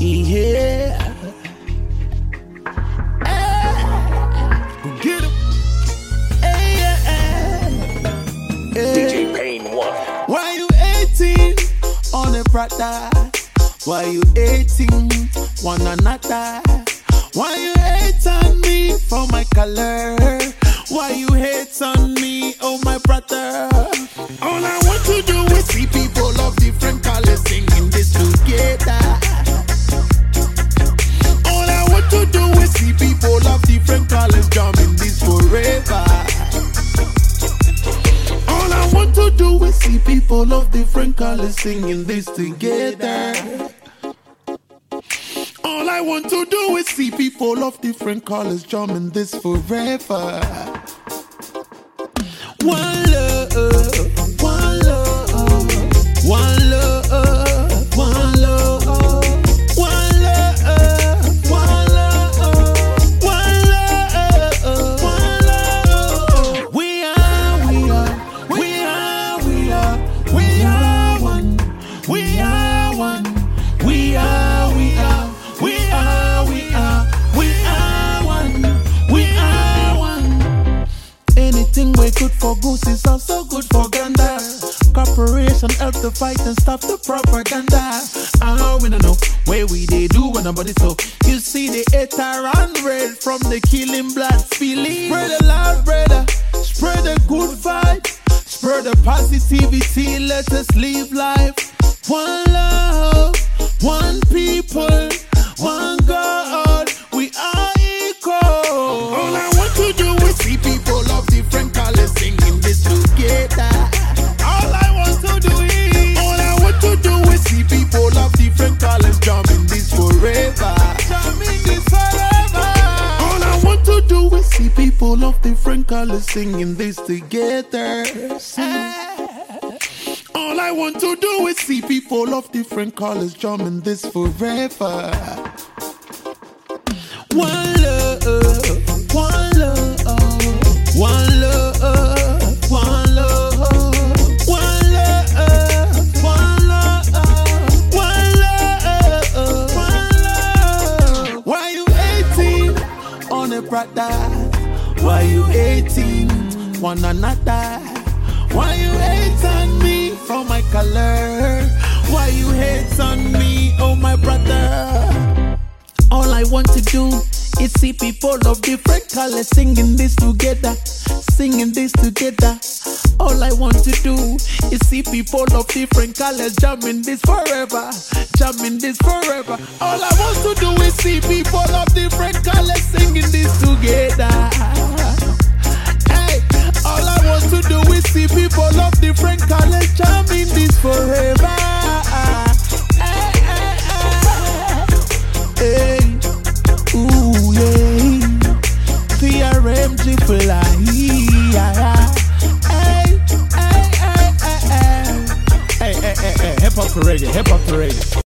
Yeah. Go get him. DJ Pain 1. Why you 18 on a Prada? Why you 18 one another? Why you hate on me for my color? Why you hate on me, oh my brother? All I want to do is see people of different colors singing this together. All I want to do is see people of different colors jamming this forever. All I want to do is see people of different colors singing this together. All I want to do is see people of different colors jamming this forever. One love, one love, one love, one love, one love, one love, one love, one love. We are one. We are one. We are one. Anything we good for goose is also good for gander. Cooperation help to fight and stop the propaganda. We don't know where we they do when nobody so. You see the hater and red from the killing blood spilling. Spread the love, brother. Spread the good vibe. Spread the positivity. Let us live life. One love, one people, one God. We are equal. All I want to do is see people of different colors singing this together. All I want to do is see people of different colors jamming this forever. Jamming this forever. All I want to do is see people of different colors singing this together. All I want to do is see people of different colors jamming this forever. One love, one love, one love, one love, one love, one love, one love, one love. Why you 18 on a Prada? Why you 18 one another? Why you hate on me for my color? Why you hate on me, oh my brother? All I want to do is see people of different colors singing this together, singing this together. All I want to do is see people of different colors jamming this forever, jamming this forever. All I want to do is see people of different colors singing this together. Hey, all I want to do is see people of different colors jamming this forever. Hey, ooh, yeah. PRMG fly. Hey, hip hop to reggae, hip hop to reggae.